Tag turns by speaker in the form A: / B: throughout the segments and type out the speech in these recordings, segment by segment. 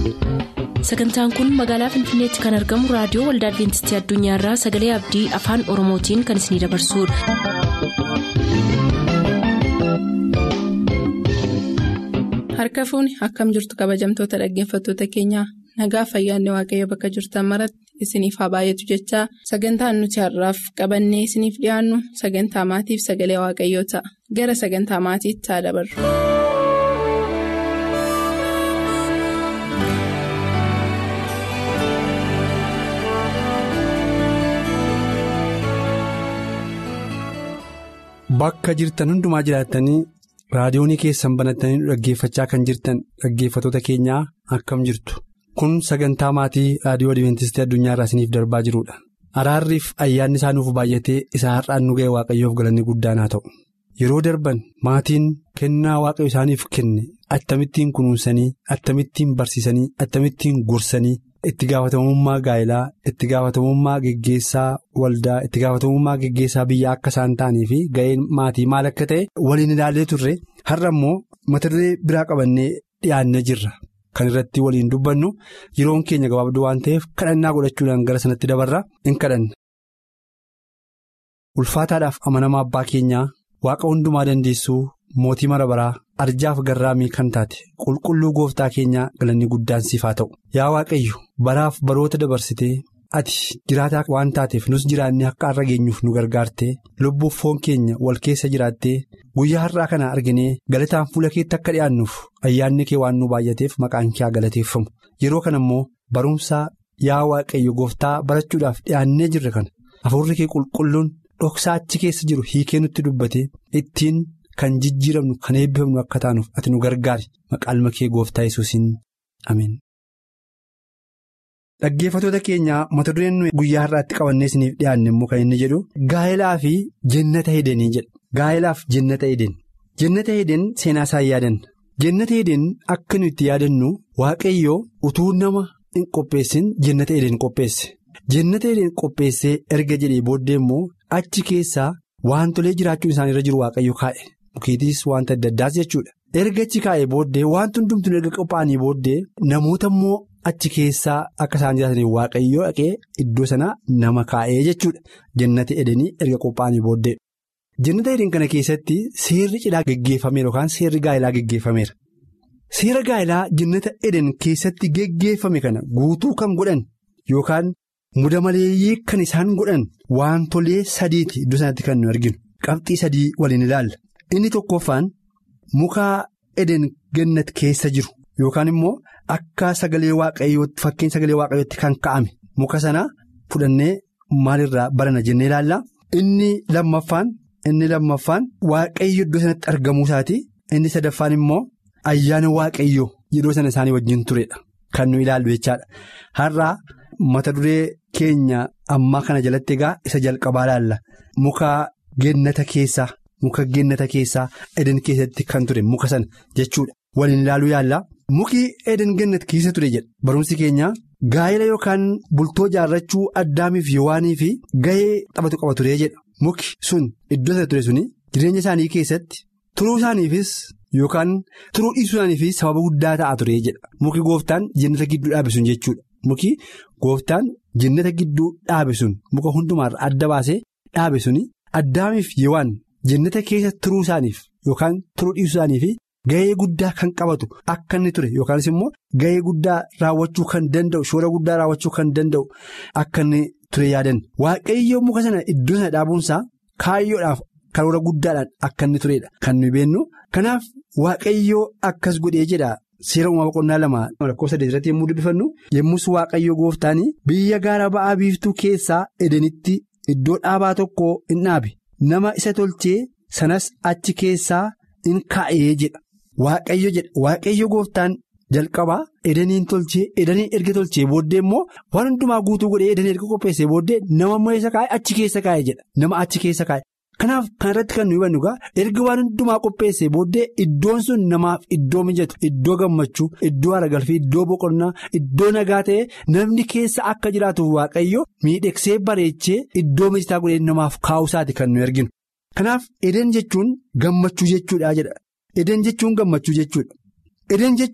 A: Sagantaan kun magaalaa Finfinneetti kan argamu raadiyoo Waldaa Adwiintistii Addunyaarraa Sagalee Abdii Afaan Oromootiin kan isinidabarsudha.
B: Harka fuuni akkam jirtu kabajamtoota dhaggeeffattoota keenyaa nagaa fayyaanne waaqayyo bakka jirtan maratti isiniif haa baay'atu jechaa sagantaan nuti har'aaf qabannee isiniif dhiyaannu sagantaa maatiif sagalee waaqayyoo ta'a gara sagantaa maatiitti haa dabarru.
C: Bakka jirtan hundumaa jiraattanii raadiyoonii keessan banattanii dhaggeeffachaa kan jirtan dhaggeeffattoota keenyaa akkam jirtu kun sagantaa maatii raadiyoo Adwiintistii Addunyaarraa isiniif darbaa jirudha. Araarriif ayyaanni isaa nuuf baay'atee isa har'aan nu ga'e waaqayyoof galanni guddaan haa ta'u. Yeroo darban maatiin kennaa waaqayyo isaaniif kenne attamittiin kunuunsanii attamittiin barsiisanii attamittiin gorsanii itti gaafatamummaa gaa'elaa itti gaafatamummaa geggeessaa waldaa itti gaafatamummaa geggeessaa biyyaa akka isaan ta'anii fi ga'een maatii maal akka ta'e waliin ilaallee turre har'a immoo mata duree biraa qabannee dhiyaannee jirra kan irratti waliin dubbannu yeroon keenya gabaabduu waan ta'eef kadhannaa godhachuudhaan gara sanatti dabarra in kadhanna. Ulfaataadhaaf amanamaa abbaa keenyaa waaqa hundumaa dandeessuu mootii mara baraa arjaaf garraamii kan taate qulqulluu gooftaa keenyaa galanni guddaan siif haa ta'u. Yaa waaqayyo baraaf baroota dabarsitee ati jiraataa waan taateef nus jiraannee akka har'a geenyuuf nu gargaartee lubbuuf foon keenya wal keessa jiraattee guyyaa har'aa kana arginee galataan fuula keetti akka dhi'aannuuf ayyaanni kee waan nu baay'ateef maqaan kee galateeffamu. Yeroo kana immoo barumsaa yaa waaqayyo gooftaa barachuudhaaf dhi'aannee jirre kana hafuurri kee qulqulluun dhoksaa achi keessa jiru hiikee nutti dubbate ittiin kan jijjiiramnu kan eebbifamnu akka taanuuf ati nu gargaari maqaan kee gooftaa Yesuusiin ameen. Dhaggeeffattoota keenyaa mata dureen nuyi guyyaa har'aatti qabannee isiniif dhiyaanne immoo kan inni jedhu gaa'elaa fi jannata Edenii jedha. Gaa'elaaf jannata Eden. Jannata Eden seenaa isaa yaadanna. Jannata Eden akka nuyi itti yaadannu waaqayyoo utuu nama hin qopheessin jannata Eden qopheesse. Jannata Eden qopheessee erga jedhee booddee immoo achi keessaa wantolee jiraachuun isaaniirra jiru waaqayyo kaa'e. Mukeetiis wanta adda addaas jechuudha. Erga achi kaa'ee booddee wanti hundumtuu erga qophaa'anii booddee namoota immoo achi keessaa akka isaan jiraataniif waaqayyoo dhaqee iddoo sanaa nama kaa'ee jechuudha. Jannata Edenii erga qophaa'anii booddee. Jannata Eden kana keessatti seerri cidhaa geggeeffameera yookaan seerri gaa'elaa geggeeffameera. Seera gaa'elaa jannata Eden keessatti geggeeffame kana guutuu kan godhan yookaan muda maleeyyii kan isaan godhan wantolee sadiiti iddoo sanatti kan nu arginu. Qabxii sadii waliin ilaalla. Inni tokkoffaan muka Eden gannat keessa jiru yookaan immoo akka sagalee waaqayyootti fakkiin sagalee waaqayyootti kan ka'ame muka sana fudhannee maalirraa barana jennee ilaalla. Inni lammaffaan waaqayyo iddoo sanatti argamuu isaati. Inni sadaffaan immoo ayyaana waaqayyoo yeroo sana isaanii wajjin turedha kan nu ilaallu jechaadha. Har'aa mata duree keenya ammaa kana jalatti egaa isa jalqabaa ilaalla. Muka gennata keessaa Eden keessatti kan ture muka sana jechuudha. Waliin ilaaluu yaalla. Muki Eden gennat keessa ture jedha. Barumsi keenya gaa'ela yookaan bultoo jaarrachuu Addaamiif Yowaanii fi gahee taphatu qaba ture jedha. Muki sun iddoo sana ture suni jireenya isaanii keessatti turuu isaaniifis yookaan turuu dhiisuu isaaniifis sababa guddaa ta'a ture jedha. Muki gooftaan jannata gidduu dhaabe sun jechuudha. Muki gooftaan jannata gidduu dhaabe sun muka hundumaarra adda baasee dhaabe suni Addaamiif Yowaan jannata keessa turuu isaaniif yookaan turuu dhiisuu isaaniif gahee guddaa kan qabatu akka inni ture yookaanis immoo gahee guddaa raawwachuu kan danda'u shoora guddaa raawwachuu kan danda'u akka inni ture yaadan. Waaqayyoo muka sana iddoo sana dhaabuunsaa kaayyoodhaaf karoora guddaadhaan akka inni turedha kan nuyi beennu. Kanaaf waaqayyoo akkas godhee jedha. Seera uumamaa boqonnaa 2:8 yommuu dubbifannu yommus waaqayyo gooftaanii biyya gaara ba'aa biiftuu keessaa Edenitti iddoo dhaabaa tokko in dhaabe nama isa tolchee sanas achi keessaa in kaa'ee jedha. Waaqayyo gooftaan jalqabaa Edeniin tolchee Edeniin erga tolchee booddee immoo waan hundumaa guutuu godhee Edeniin erga qopheessee booddee nama immoo isa kaa'e achi keessa kaa'e jedha. Nama achi keessa kaa'e. Kanaaf kan irratti kan nuyi hubannu erga waan hundumaa qopheessee booddee iddoon sun namaaf iddoo mijatu iddoo gammachuu iddoo aragalfii iddoo boqonnaa iddoo nagaa ta'e namni keessa akka jiraatuuf waaqayyo miidhagsee bareechee iddoo mijataa godhee namaaf kaa'uusaati kan nuyi arginu. Kanaaf Eden jechuun gammachuu jechuudha jedha. Eden jechuun gammachuu jechuudha. Eden jechuun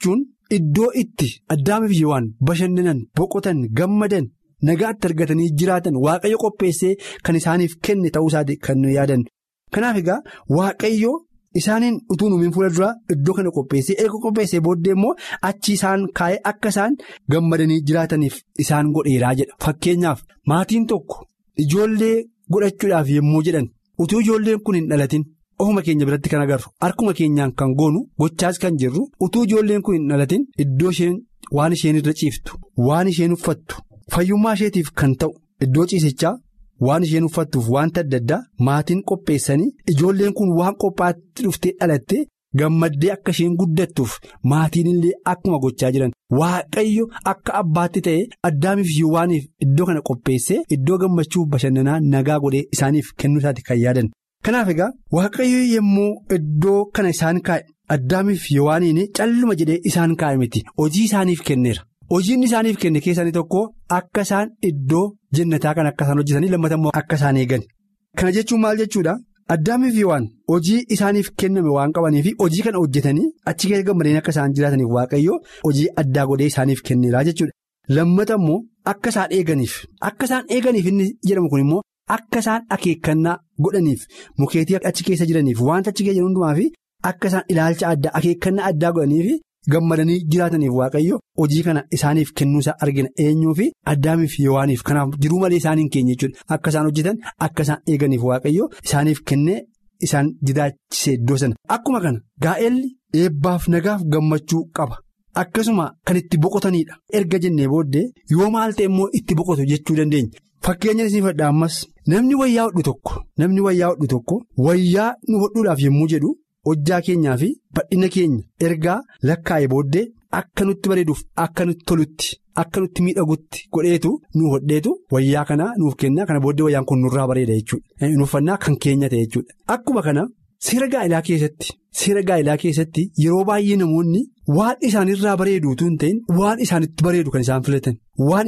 C: iddoo itti Addaamiif Hewaan bashannanan boqotan gammadan nagaatti argatanii jiraatan waaqayyo qopheessee kan isaaniif kenne ta'uu isaati kan nu yaadan. Kanaaf egaa waaqayyo isaaniin utuu nuumiin fuula duraa iddoo kana qopheessee erga qopheessee booddee immoo achi isaan kaa'ee akka isaan gammadanii jiraataniif isaan godheeraa jedha. Fakkeenyaaf maatiin tokko ijoollee godhachuudhaaf yommuu jedhan utuu ijoolleen kun hin dhalatin ofuma keenya biratti kan agarru harkuma keenyaan kan goonu gochaas kan jirru utuu ijoolleen kun hin dhalatin iddoo isheen waan isheen irra ciiftu waan isheen uffattu fayyummaa isheetiif kan ta'u iddoo ciisichaa. Waan isheen uffattuuf wanta adda addaa maatiin qopheessanii ijoolleen kun waan qophaatti dhuftee dhalattee gammaddee akka isheen guddattuuf maatiin illee akkuma gochaa jiran waaqayyo akka abbaatti ta'e Addaamiif Hewaaniif iddoo kana qopheessee iddoo gammachuuf bashannanaa nagaa godhee isaaniif kennuu isaati kan yaadan. Kanaaf egaa waaqayyo yommuu iddoo kana isaan kaa'e Addaamiif Hewaaniin calluma jedhee isaan kaa'e miti hojii isaaniif kenneera. Hojiin isaaniif kenne keessanii tokko akka isaan iddoo jannataa kan akka isaan hojjetanii lammata immoo akka isaan eegan. Kana jechuun maal jechuudha? Addaamiif Hewaan hojii isaaniif kenname waan qabaniif hojii kana hojjetanii achi keessa gammadanii akka isaan jiraataniif waaqayyo hojii addaa godhee isaaniif kenneera jechuudha. Lammata immoo akka isaan eeganiif inni jedhamu kun immoo akka isaan akeekkannaa godhaniif mukeetii achi keessa jiraniif wanta achi keessa jiran hundumaa fi akka isaan ilaalcha addaa akeekkannaa addaa godhaniif. Gammadanii jiraataniif waaqayyo hojii kana isaaniif kennuusaa argina eenyuufi Addaamiif Hewaaniif kanaaf jiruu malee isaaniin keenya jechuudha akka isaan hojjetan akka isaan eeganiif waaqayyo isaaniif kennee isaan jiraachise iddoo sana. Akkuma kana gaa'elli eebbaaf nagaaf gammachuu qaba akkasuma kan itti boqotanidha erga jennee booddee yoo maal ta'e immoo itti boqotu jechuu dandeenya. Fakkeenya isin fudhadha ammas namni wayyaa hodhu tokko wayyaa nu hodhuudhaaf yommuu jedhu. Hojjaa keenyaa fi badhina keenya ergaa lakkaa'e booddee akka nutti bareeduuf akka nutti tolutti akka nutti miidhagutti godheetu nu hodheetu wayyaa kana nuuf kenna kana booddee wayyaan kun nurraa bareeda jechuudha. Nuuffannaa kan keenya ta'e jechuudha. Akkuma kana seera gaa'ilaa keessatti yeroo baay'ee namoonni waan isaanirraa bareeduutu hin ta'in waan isaanitti bareedu kan isaan filatan waan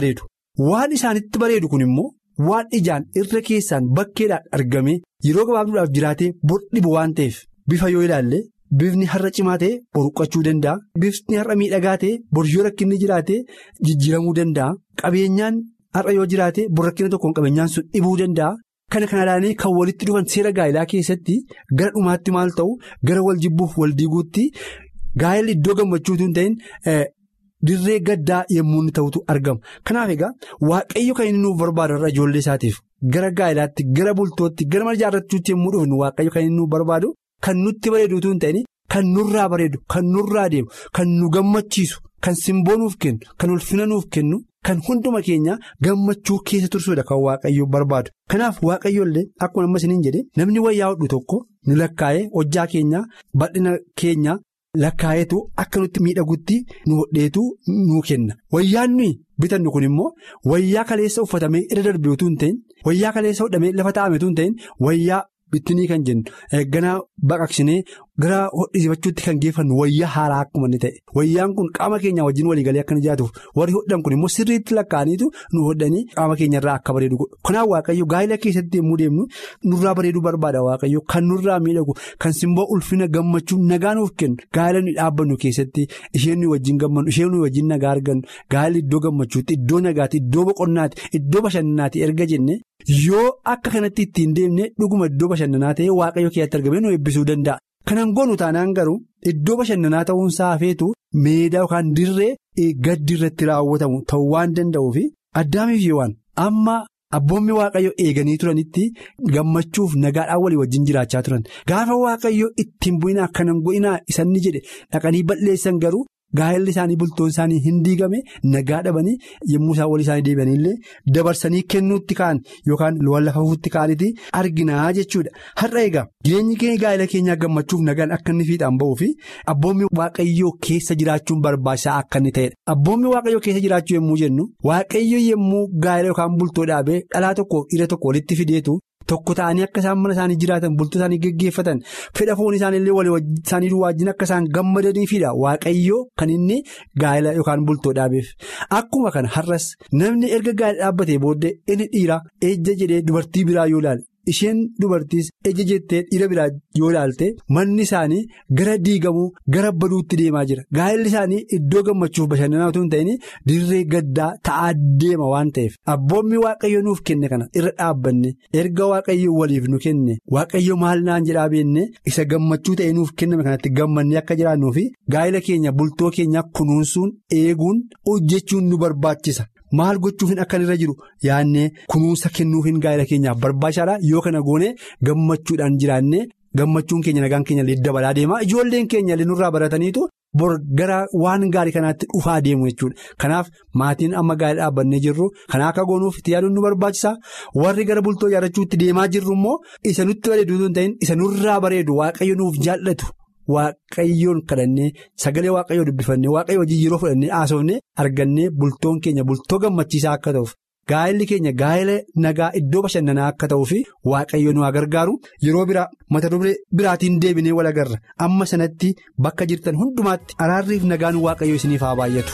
C: isaanitti bareedu kun immoo waan ijaan irra keessaan bakkeedhaan argamee yeroo gabaabduudhaaf jiraatee dhibu waan ta'eef. Bifa yoo ilaalle bifni har'a cimaa ta'e boruqqachuu danda'a. Bifni har'a miidhagaa ta'e bor yoo rakkinni jiraate jijjiiramuu danda'a. Qabeenyaan har'a yoo jiraate bor rakkina tokkoon qabeenyaan sun dhibuu danda'a. Kana kanadhaanii kan walitti dhufan seera gaa'ilaa keessatti gara dhumaatti maal ta'u gara wal jibbuuf wal diiguutti gaa'elli iddoo gammachuutu hin ta'in dirree gaddaa yommuu inni ta'utu argama. Kanaaf egaa waaqayyo kan inni nuuf barbaadu irra ijoollee isaatiif gara gaa'ilaatti gara bultootti gara mana ijaarrachuutti yommuu dhufnu waaqayyo kan inni nuuf barbaadu. Kan nutti bareeduutu hin ta'in kan nurraa bareedu kan nurraa deemu kan nu gammachiisu kan simboo nuuf kennu kan ulfina nuuf kennu kan hunduma keenya gammachuu keessa tursuudha kan waaqayyo barbaadu. Kanaaf waaqayyoollee akkuma amma isiniin jedhe namni wayyaa hodhu tokko nu lakkaa'ee hojjaa keenya badhina keenya lakkaa'eetu akka nutti miidhagutti nu hodheetu nu kenna. Wayyaan nuyi bitannu kun immoo wayyaa kaleessa uffatamee irra darbeetu hin ta'in wayyaa kaleessa hodhamee lafa taa'ameetu hin ta'in wayyaa. Bittinii kan jennu ganaa baqaqsinee gara hodhisiifachuutti kan geeffannu wayyaa haaraa akkuma inni ta'e wayyaan kun qaama keenya wajjin waliigalee akka inni jiraatuuf warri hodhan kun immoo sirriitti lakkaa'aniitu nu hodhanii qaama keenyarraa akka bareedu godhu. Kanaaf waaqayyo gaa'ila keessatti yommuu deemnu nurraa bareeduu barbaada waaqayyo kan nurraa miidhagu kan simboo ulfina gammachuu nagaa nuuf kennu gaa'ila nuyi dhaabbannu keessatti isheen nuyi wajjin gammannu isheen nuyi wajjin nagaa argannu gaa'illi iddoo gammachuutti iddoo nagaatti iddoo boqonnaatti iddoo bashannanaatti erga jenne. Yoo akka kanatti ittiin deemne dhuguma iddoo bashannanaa ta'ee waaqayyo keessatti argamee nu eebbisuu danda'a. Kanan goonu taanaan garuu iddoo bashannanaa ta'uunsaa hafeetu meedaa yookaan dirree gaddi irratti raawwatamu ta'uu waan danda'uuf Addaamiif Hewaan amma abboommi waaqayyo eeganii turanitti gammachuuf nagaadhaan walii wajjin jiraachaa turan. Gaafa waaqayyo ittiin bu'inaa kanan go'inaa isanni jedhe dhaqanii balleessan garuu. Gaa'elli isaanii bultoon isaanii hin diigame nagaa dhabanii yommuu isaan walii isaanii deebi'anillee dabarsanii kennuutti ka'an yookaan loon lafa fuutti ka'anitti arginaa jechuudha. Har'a egaa jireenyi keenya gaa'ela keenyaa gammachuuf nagaan akka inni fiixaan ba'uu fi abboommi waaqayyoo keessa jiraachuun barbaachisaa akka inni ta'edha. Abboommi waaqayyoo keessa jiraachuu yommuu jennu waaqayyo yommuu gaa'ela yookaan bultoo dhaabee dhalaa tokko dhiira tokko walitti fideetu. Tokko ta'anii akka isaan mana isaanii jiraatan bultoo isaanii geggeeffatan fedha foon isaaniillee walii isaanii wajjin akka isaan gammadaniifidha waaqayyoo kan inni gaa'ela yookaan bultoo dhaabeef. Akkuma kana har'as namni erga gaa'ela dhaabbatee booddee inni dhiira ejja jedhee dubartii biraa yoo ilaale isheen dubartiis ija jettee dhiira biraa yoo ilaalte manni isaanii gara diigamuu gara baduutti deemaa jira. Gaa'elli isaanii iddoo gammachuuf bashannanaa utuu hin ta'in dirree gaddaa ta'aa deema waan ta'eef abboommi waaqayyo nuuf kenne kana irra dhaabbanne erga waaqayyo waliif nu kenne waaqayyo maal naan jedhaa beenne isa gammachuu ta'e nuuf kenname kanatti gammanne akka jiraannuu fi gaa'ela keenya bultoo keenya kunuunsuun eeguun hojjechuun nu barbaachisa. Maal gochuufin akkan irra jiru yaannee kunuunsa kennuufin gaa'ela keenyaaf barbaachisaadha. Yoo kana goone gammachuudhaan jiraannee gammachuun keenya nagaan keenya illee dabalaa deema. Ijoolleen keenya illee nurraa barataniitu bor gara waan gaarii kanaatti dhufaa deemu jechuudha. Kanaaf maatiin amma gaa'ela dhaabbannee jirru kana akka goonuuf itti yaaduun nu barbaachisa. Warri gara bultoo ijaarrachuutti deemaa jirru immoo isa nutti bareedu hin ta'in isa nurraa bareedu waaqayyo nuuf jaallatu. Waaqayyoon kadhannee sagalee waaqayyoo dubbifannee waaqayyo hojii yeroo fudhannee haasofnee argannee bultoon keenya bultoo gammachiisaa akka ta'uuf gaa'elli keenya gaa'ela nagaa iddoo bashannanaa akka ta'uuf waaqayyo nu haa gargaaru. Yeroo biraa mata duree biraatiin deebinee wal agarra. Amma sanatti bakka jirtan hundumaatti araarriif nagaan waaqayyo isiniif haa baay'atu.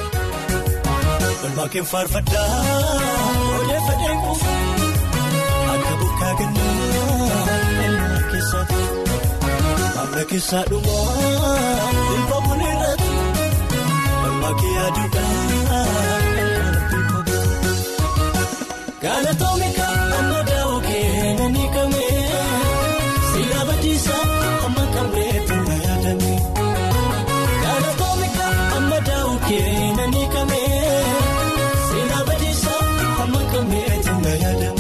D: Keessaa dhumaa ilma bunirratti walmaakii aduudhaan galatoomika amma daawoo keenya ni kamee silaa badiisaa amma kamreetu na yaadame galatoomika amma daawoo keenya ni kamee silaa badiisaa amma kamreetu na yaadame.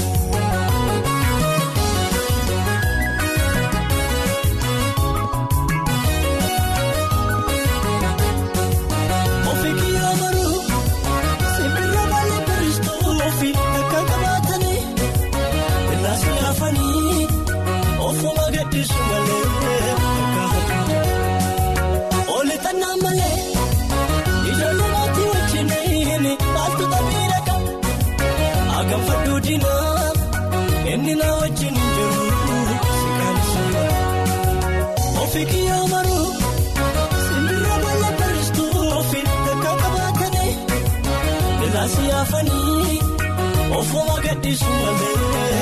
D: Inni na wajjin jiru si kansuma ofii amaru simbira bala baristu ofii akka qabatanii ilaasi afanii ofuma gaddisu malee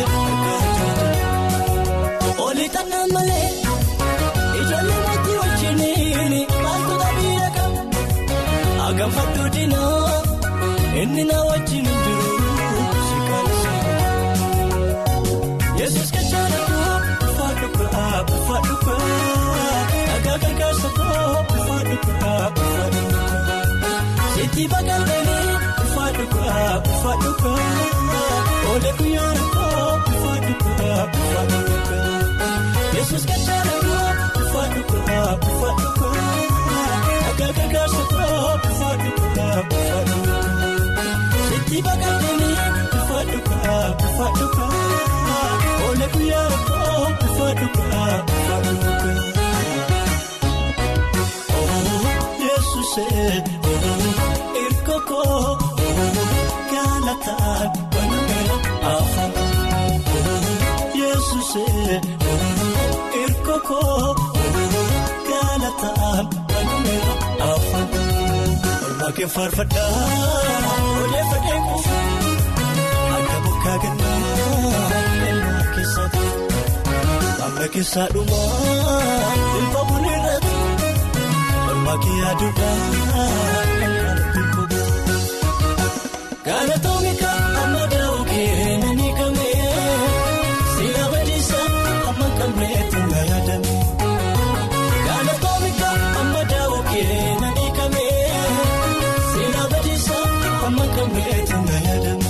D: oli tanna malee ijoollee maatii wajjin maaltu dhabiira qaba agam fadhu dinaa inni na wajjin jiru si kansuma. Yesus kacana ko faduka agak kasako faduka siti bagandani faduka ole kuyara ko faduka Yesus kacana ko faduka agak kasako faduka siti bagandani faduka ole kuyara ko faduka oh Jesus irkoko galata banamera afa Jesus irkoko galata banamera afa ormake farfada ole fadeku akabuka ganna amma keessaa dhumaa ilma bunirratti walmaakii aduudhaan galatoomika amma daawoo keenya ni kamee silaa badiisaa amma kamreetu na yaadame galatoomika amma daawoo keenya ni kamee silaa badiisaa amma kamreetu na yaadame.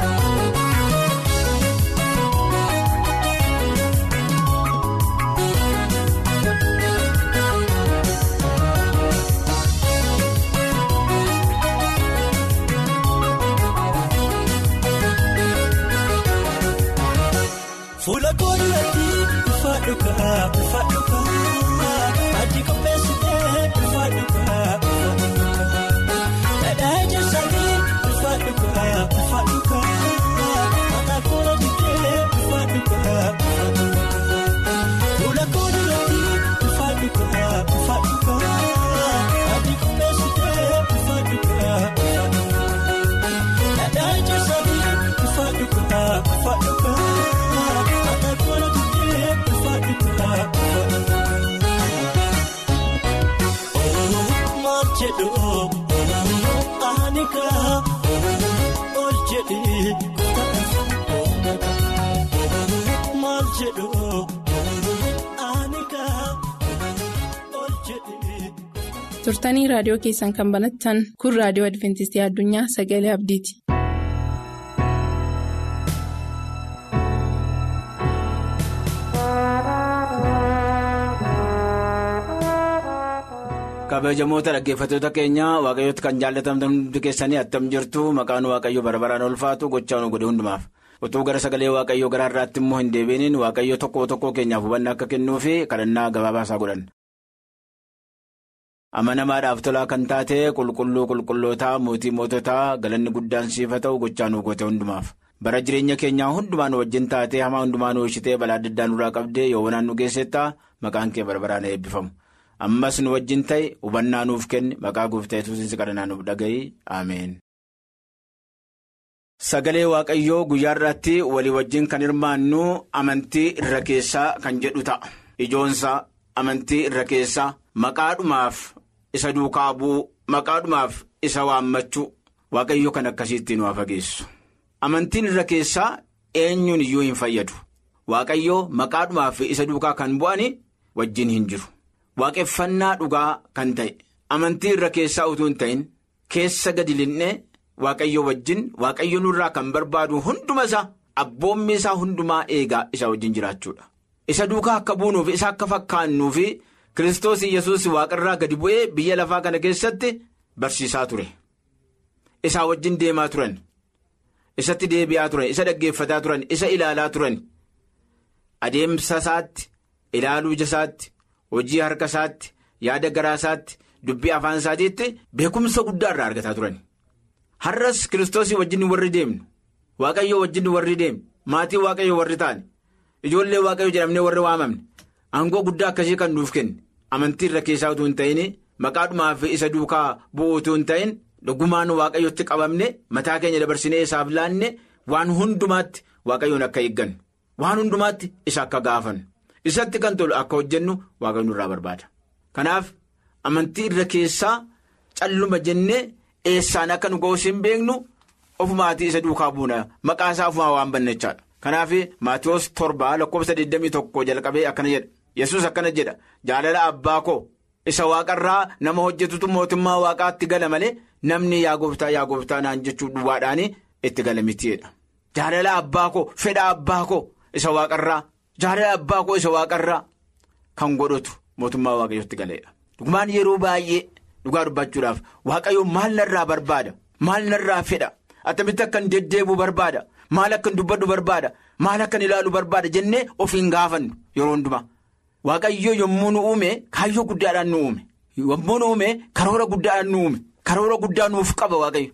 D: Fuula koolatti faduka ati kopheessitee faduka dhadhaa ijaarsanii faduka maqaa koolaa jitee faduka fuula koolatti faduka ati kopheessitee faduka dhadhaa ijaarsanii faduka.
B: turtanii raadiyoo keessan kan banattan kun raadiyoo Adventistii Addunyaa Sagalee Abdiiti.
E: kabajamoota dhaggeeffattoota keenya waaqayyooti kan jaallatamtan hundi keessanii attam jirtu maqaan waaqayyo barbaraan ulfaatu gochaa nu godhe hundumaaf utuu gara sagalee waaqayyoo gara har'aatti immoo hin deebiiniin waaqayyo tokko keenyaaf hubannaa akka kennuu fi kadhannaa gabaabaasaa godhan. amanamaadhaaf tolaa kan taate qulqullootaa mootii moototaa galanni guddaan siif haa ta'u gochaa nu goote hundumaaf bara jireenya keenyaa hundumaan wajjin taatee hamaa hundumaan oolchitee balaa adda addaa nurraa qabdee yoo wanaan nu geessettaa maqaan kee barbaraan eebbifamu. ammas nu wajjin ta'e hubannaa nuuf kenni maqaa gooftaa Yesuusiin kadhannaa nuuf dhaga'i ameen. sagalee waaqayyoo guyyaa irratti walii wajjin kan hirmaannu amantii irra keessaa kan jedhu ta'a ijoonsaa amantii irra keessaa maqaadhumaaf isa duukaa bu'u maqaadhumaaf isa waammachuu waaqayyo kan akkasiitti nu fageessu amantiin irra keessaa eenyuun iyyuu hin fayyadu waaqayyo maqaadhumaaf isa duukaa kan bu'ani wajjin hin jiru. waaqeffannaa dhugaa kan ta'e amantii irra keessaa utuu hin ta'in keessa gadi linnee waaqayyo wajjin waaqayyo nurraa kan barbaadu hunduma isaa abboommi isaa hundumaa eegaa isa wajjin jiraachuudha isa duukaa akka buunuuf isa akka fakkaannuuf Kiristoos Yesuus waaqarraa gadi bu'ee biyya lafaa kana keessatti barsiisaa ture isaa wajjin deemaa turan isatti deebi'aa turan isa dhaggeeffataa turan isa ilaalaa turan adeemsa isaatti ilaaluu isaatti. hojii harka isaatti yaada garaa isaatti dubbii afaan isaatiitti beekumsa guddaa irraa argataa turan har'as Kiristoosii wajjin warri deemnu waaqayyoo wajjin warri deemnu maatii waaqayyoo warri taane ijoollee waaqayyoo jedhamnee warri waamamne aangoo guddaa akkasii kan nuuf kenne amantii irra keessaa utuu hin ta'in maqaadhumaaf isa duukaa bu'uu utuu hin ta'in dhugumaan waaqayyotti qabamne mataa keenya dabarsinee isaaf laanne waan hundumaatti waaqayyoon akka eeggannu waan hundumaatti isa akka gaafannu. isatti kan tolu akka hojjennu waaqayyo nurraa barbaada kanaaf amantii irra keessaa calluma jennee eessaan akka nu ga'us hin beeknu ofumaatii isa duukaa buuna maqaa isaa ofumaa waan bannechaadha kanaaf Maatiyos 7:21 jalqabee akkana jedha Yesuus akkana jedha jaalala abbaa koo isa waaqarraa nama hojjetutu mootummaa waaqaatti gala malee namni yaa gooftaa naan jechuu duwwaadhaan itti gala mitiidha jaalala abbaa koo fedha abbaa koo isa waaqarraa. jaalala abbaa koo isa waaqarraa kan godhatu mootummaa waaqayyootti galeedha dhugumaan yeroo baay'ee dhugaa dubbachuudhaaf waaqayyo maal narraa barbaada maal narraa fedha attamitti akkan deddeebi'u barbaada maal akkan dubbadhu barbaada maal akkan ilaalu barbaada jennee ofiin gaafannu yeroo hundumaa waaqayyo yommuu nu uume kaayyoo guddaadhaan nu uume yommuu nu uume karoora guddaadhaan nu uume karoora guddaa nuuf qaba waaqayyo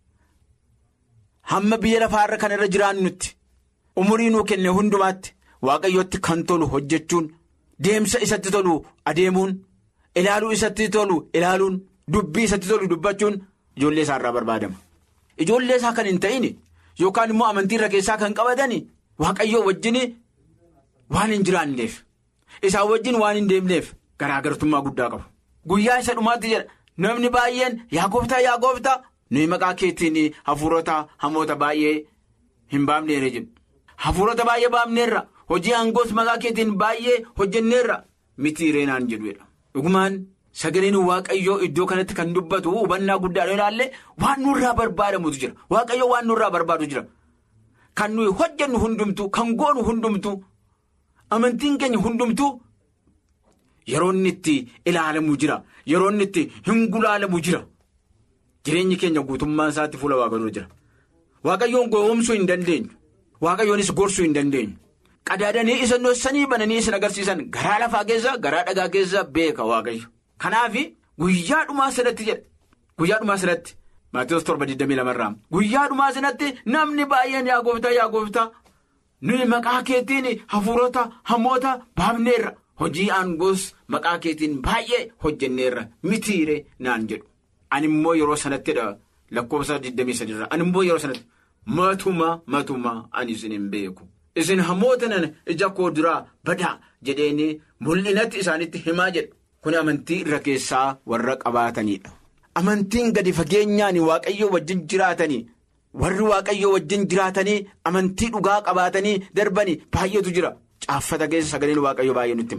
E: hamma biyya lafaarra kan irra jiraannutti umurii nuu kenne hundumaatti. waaqayyotti kan tolu hojjechuun deemsa isatti tolu adeemuun ilaaluu isatti tolu ilaaluun dubbii isatti tolu dubbachuun ijoollee isaa irraa barbaadama ijoollee isaa kan hin ta'in yookaan immoo amantii irra keessaa kan qabatani waaqayyoo wajjin waan hin jiraanneef isaa wajjin waan hin deemneef garaagartummaa guddaa qabu guyyaa isa dhumaatti jedha namni baay'een yaa gooftaa nuyi maqaa keetiin hafuurota hamoota baay'ee hin baafneerra jedhu hafuurota baay'ee baafneerra. hojii aangoos maqaa keetiin baay'ee hojjenneerra miti reenaan jedhuudha dhugumaan sagaleen waaqayyoo iddoo kanatti kan dubbatu hubannaa guddaa ilaalle waan nurraa barbaadamutu jira waaqayyoo waan nurraa barbaadu jira kan nuyi hojjennu hundumtu kan goonu hundumtu amantiin keenya hundumtu yeroo inni itti ilaalamu jira yeroo inni itti hin gulaalamu jira jireenyi keenya guutummaan isaatti fuula waaqayyoo jira waaqayyoon gowwoomsuu hin dandeenyu waaqayyoonis gorsuu hin dandeenyu. qadaadanii isa noosanii bananii isin agarsiisan garaa lafaa keessa garaa dhagaa keessa beeka waaqayyo kanaaf guyyaa dhumaa sanatti jedha guyyaa dhumaa sanatti Maatiyos 7:22 guyyaa dhumaa sanatti namni baay'een yaa gooftaa nuyi maqaa keetiin hafuurota hamoota baafneerra hojii aangoos maqaa keetiin baay'ee hojjenneerra mitiire naan jedhu ani immoo yeroo sanattidha lakkoofsa 23 ani immoo yeroo sanatti matuma ani isin hin beeku. isin hamoota nan ija koo duraa badaa jedheeni mul'inatti isaanitti himaa jedhu kun amantii irra keessaa warra qabaatanidha amantiin gadi fageenyaan waaqayyoo wajjin jiraatanii warri waaqayyoo wajjin jiraatanii amantii dhugaa qabaatanii darbanii baay'eetu jira caaffata keessa sagaleen waaqayyoo baay'ee nutti hima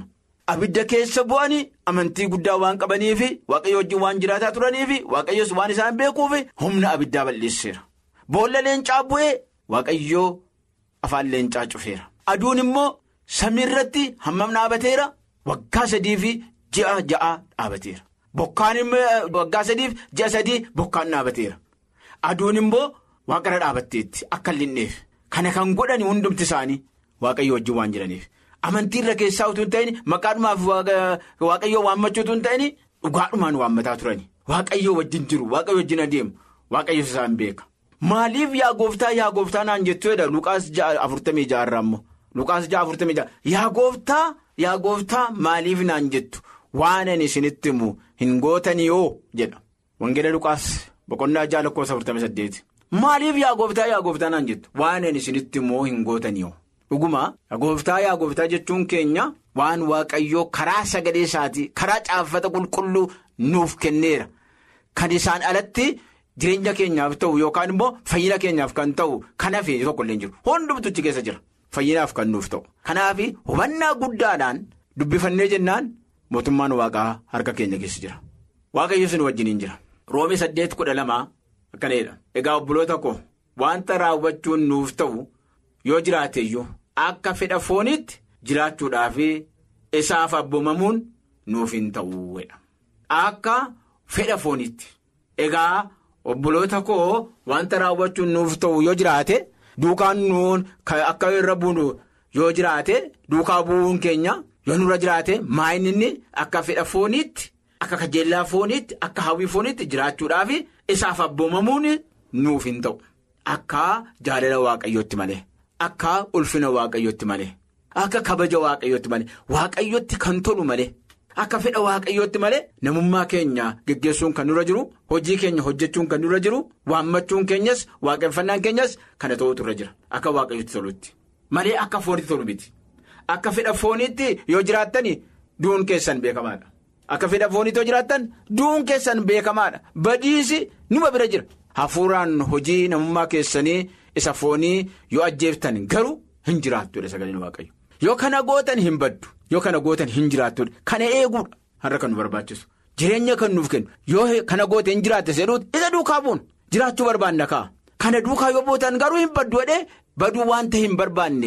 E: abidda keessa bu'anii amantii guddaa waan qabaniif waaqayyo wajjin waan jiraataa turaniif waaqayyos waan isaan beekuuf humna abiddaa balleesseera. Boolla leencaa bu'ee waaqayyoo afaan leencaa cufeera. Aduun immoo samii irratti hammam dhaabateera? Waggaa 3 fi ji'a 6 dhaabateera. Bokkaan immoo waggaa 3 fi ji'a 3 bokkaan dhaabateera. Aduun immoo waaqara dhaabatteetti akka hin linneef. Kana kan godhan hundumti isaanii waaqayyo wajjin waan jiraniif. Amantii irra keessaa utuu hin ta'in maqaadhumaaf waaqayyoo waammachuu utuu hin ta'in dhugaadhumaan waammataa turani. Waaqayyoo wajjin jiru, waaqayyo wajjin adeemu, waaqayyo isaan beeka. Maaliif yaa gooftaa naan jettu jedha Luqaas 6:46 irraa immoo. Luqaas 6:46 yaa gooftaa maaliif naan jettu waan ani isinitti himu hin gootanii yoo jedha. Wangeela Luqaas 6:48. Maaliif yaa gooftaa naan jettu waan ani isinitti himu hin gootanii yoo. Dhuguma yaa gooftaa jechuun keenya waan waaqayyoo karaa sagalee isaatii karaa caaffata qulqulluu nuuf kenneera. Kan isaan alatti jireenya keenyaaf ta'u yookaan immoo fayyina keenyaaf kan ta'u kanaaf tokko illee jiru. Hundumtuchi keessa jira. Fayyinaaf kan nuuf ta'u. Kanaaf hubannaa guddaadhaan dubbifannee jennaan mootummaan waaqaa harka keenya keessa jira. Waaqayyo sun wajjiniin jira. Roomii 8:12 akkanadha. Egaa obboloota koo wanta raawwachuun nuuf ta'u. Yoo jiraateyyuu akka fedha fooniitti jiraachuudhaaf isaaf abboomamuun nuuf hin ta'uudha. Akka fedha fooniitti. Egaa obboloota koo wanta raawwachuun nuuf ta'u yoo jiraate duukaan nuun akka irra buunu yoo jiraate duukaa bu'uun keenya yoo nurra jiraate maayinni akka fedha fooniitti akka kajeellaa fooniitti akka hawwii fooniitti jiraachuudhaaf isaaf abboomamuun nuuf hin ta'u. Akka jaalala waaqayyootti malee. Akka ulfina waaqayyootti malee akka kabaja waaqayyootti malee waaqayyootti kan tolu malee akka fedha waaqayyootti malee namummaa keenya geggeessuun kan nurra jiru hojii keenya hojjechuun kan nurra jiru waammachuun keenyas waaqeffannaan keenyas kana ta'utu irra jira akka waaqayyootti tolutti malee akka foonitti tolu miti. Akka fedha fooniitti yoo jiraattan du'uun keessan beekamaadha. Akka fedha fooniitti yoo jiraattan du'uun keessan beekamaadha. Badiisi numa bira jira. Hafuuraan hojii namummaa keessanii. Isa foonii yoo ajjeeftan garuu hin jiraattuudha sagaleen waaqayyo. Yoo kana gootan hin baddu. Yoo kana gootan hin jiraattuudha. Kana eeguudha har'a kan nu barbaachisu. Jireenya kan nuuf kennu. Yoo kana goote hin jiraatte seeruuti isa duukaa buun jiraachuu barbaanna kaa. Kana duukaa yoo bootan garuu hin baddu jedhee baduu wanta hin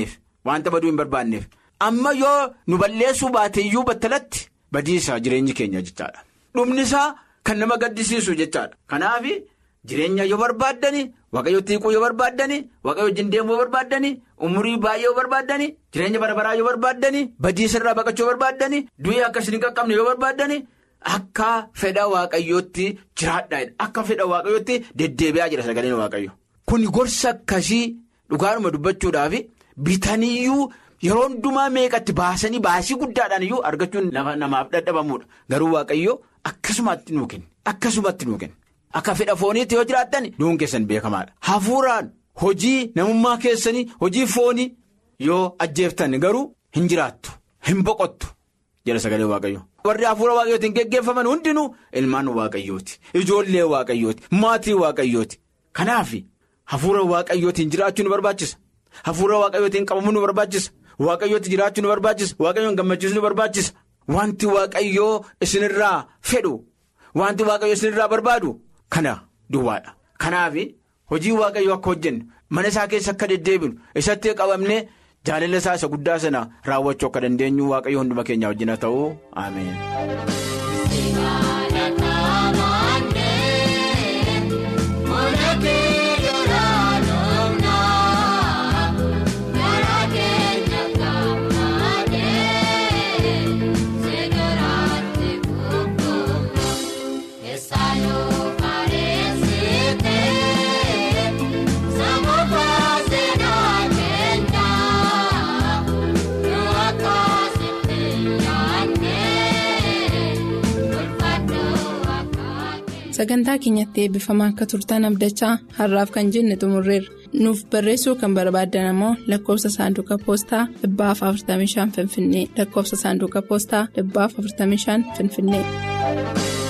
E: barbaanneef. Amma yoo nu balleessuu baateeyyuu battalatti badiisa jireenyi keenya jechaadha. Dhumni isaa kan nama gaddisiisu jechaadha. Kanaaf. Jireenya yoo barbaaddani waaqayyotti hiikuu yoo barbaaddani waaqayyo wajjin deemuu yoo barbaaddani umurii baay'ee yoo barbaaddani jireenya bara yoo barbaaddani badiisa irraa baqachuu yoo barbaaddani du'ii akka isin hin qaqqabne yoo barbaaddani akka fedha waaqayyootti jiraadhaa akka fedha waaqayyootti deddeebi'aa jira sagaleen waaqayyo. Kun gorsa akkasii dhugaadhuma dubbachuudhaaf bitaniyyuu yeroo hundumaa meeqatti baasanii baasii guddaadhaan iyyuu argachuun namaaf dadhabamuudha. Garuu waaqayyo akkasumatti nuu kenna. Akka fedha fooniitti yoo jiraattan du'uun keessan beekamaadha. Hafuuraan hojii namummaa keessanii hojii foonii yoo ajjeeftan garuu hin jiraattu hin boqottu jedha sagalee waaqayyo. Warri hafuura waaqayyootiin geggeeffaman hundinuu ilmaan waaqayyooti, ijoollee waaqayyooti, maatii waaqayyooti. Kanaaf hafuura waaqayyootiin jiraachuu nu barbaachisa. Hafuura waaqayyootiin qabamuu nu barbaachisa. Waaqayyootti jiraachuu nu barbaachisa. Waaqayyoon gammachiisuu nu barbaachisa. Wanti waaqayyoo isinirraa fedhu, wanti waaqayyoo isinirraa barbaadu. Kana duwwaadha. Kanaaf hojii waaqayyoo akka hojjennu mana isaa keessa akka deddeebinu isatti qabamne jaalala isaa isa guddaa sana raawwachuu akka dandeenyu waaqayyo hunduma keenya wajjin haa ta'u. Ameen.
B: Sagantaa keenyatti eebbifamaa akka turtan abdachaa har'aaf kan jenne xumurreerra. Nuuf barreessuu kan barbaaddan ammoo lakkoofsa saanduqa poostaa 45 Finfinnee lakkoofsa saanduqa poostaa 45 Finfinnee.